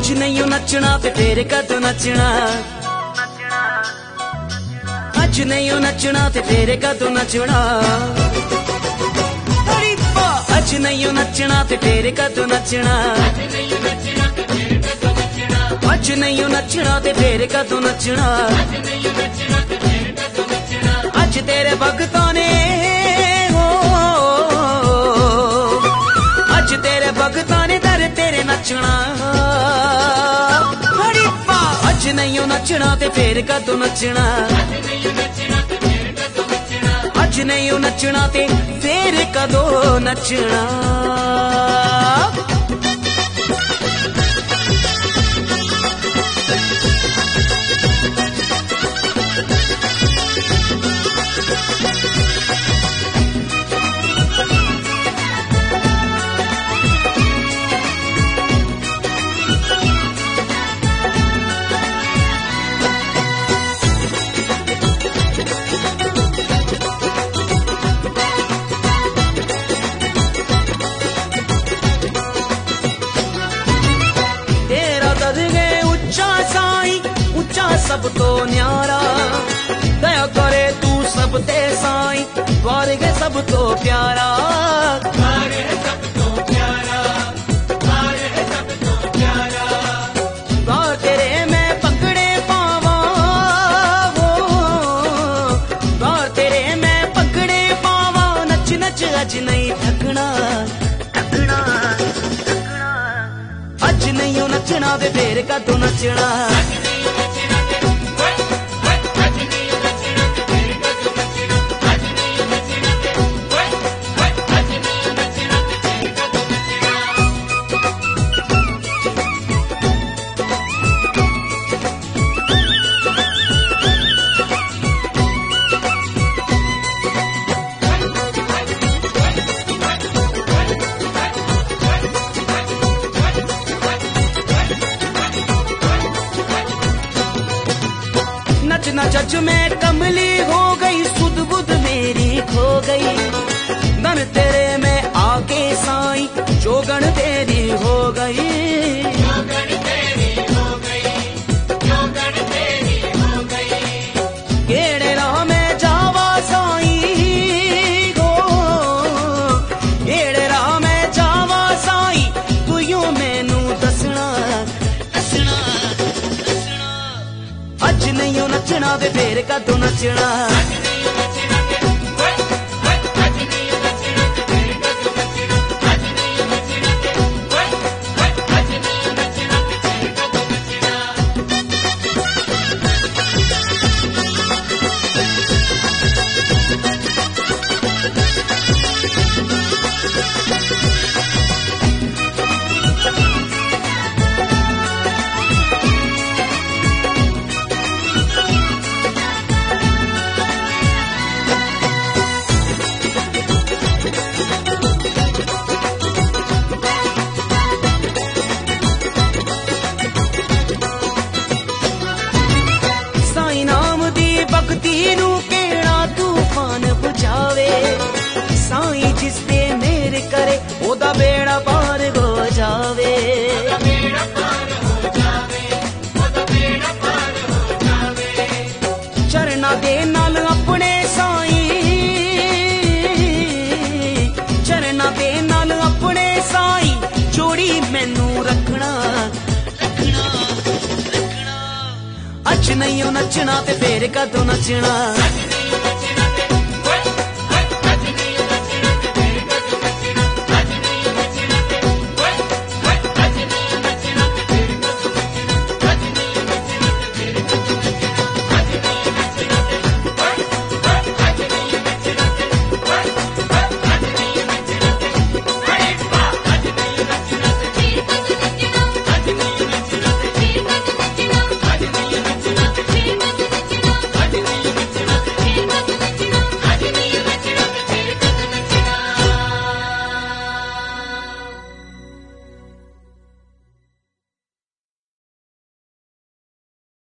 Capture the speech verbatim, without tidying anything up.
अज नहीं नचना ते फिर कदों नचना, अज नहीं नचना ते फिर कदों नचना, अज नहीं नचना ते फिर कदों नचना, अज नहीं नचना ते फिर कदों नचना। अज तेरे भगतां ने हो, अज तेरे भगतां ने दर तेरे नचना। अज नहीं नचना ते फिर कदों नचना, अज नहीं नचना ते फिर कदों नचना। सब तो न्यारा दया करे तू सब ते साई, द्वार है सब तो प्यारा, द्वार है सब तो प्यारा, द्वार है सब तो प्यारा। द्वार तेरे मैं पकड़े पावा हो, द्वार तेरे मैं पकड़े पावा। नच नच अज नहीं थकना, थकना, थकना। अज नहीं नचना ते फिर कदों नचना, नचना जज में कमली हो गई, सुध बुध मेरी खो गई। नन तेरे में आके साई जोगन तेरी हो गई, जोगन तेरी हो गई, जोगन तेरी हो गई। केड़े राह में जावा साई हो, केड़े राह में जावा साई, तू यूं मैनू दसना, दसना, दसना। अज नहीं नचना ते फिर कदों नचना, तीनू केड़ा तूफान बुझावे। साईं जिस ते मेरे करे ओदा बेड़ा पार हो जावे, चरना दे नाल अपने साईं, चरना दे नाल अपने साईं, जोड़ी मैनू रखना, रखना, रखना। अज नहीं नचना ते फिर कदों नचना।